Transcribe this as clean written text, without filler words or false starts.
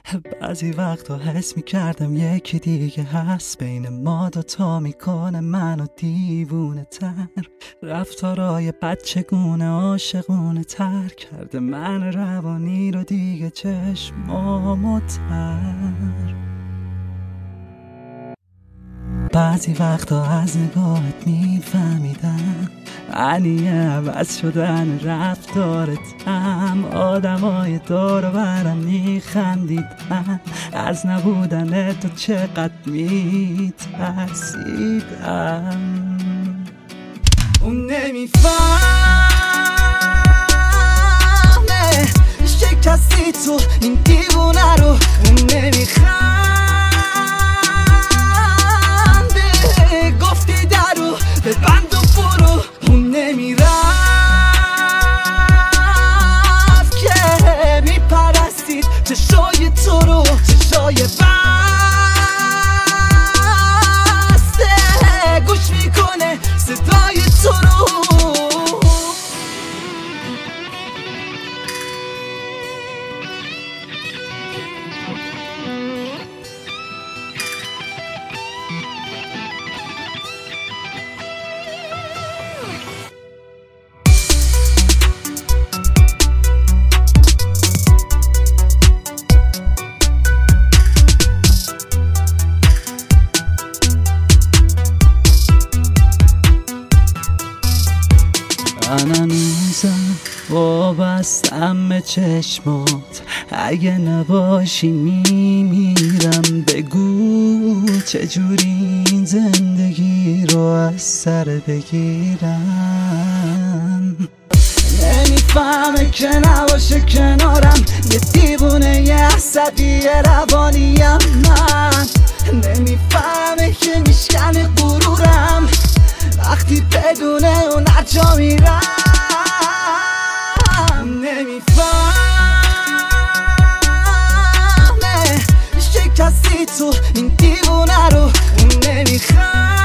بعضی وقتا حس میکردم یکی دیگه هست بین ما دوتا، میکنه منو دیوونه تر. رفتارای بچگونه عاشقونه تر کرده من روانی رو دیگه چشمامو تر. بعضی وقتا از نگاهت میفهمیدم معنی عوض شدن رفتارتم. آدمای دور و برم میخندیدن از نبودن تو چقدر میترسیدم. اون نمیفهمه شکستی تو این دیوونه رو. اون نمیخنده گفتی درو ببند و برو. اون نمیرفت که میپرستید چشای تو رو، چشای بسته گوش میکنه صدای تو رو. من هنوزم وابستم به چشمات، اگه نباشی میمیرم. بگو چجوری این زندگی رو از سر بگیرم. نمیفهمه که نباشه کنارم یه دیوونه یه عصبی روانیم. من نمیفهمه که میشکنه غرورم وقتی بدونه اون هرجا میرم. نمیفهمه شکستی تو این دیوونه رو. اون نمیخواد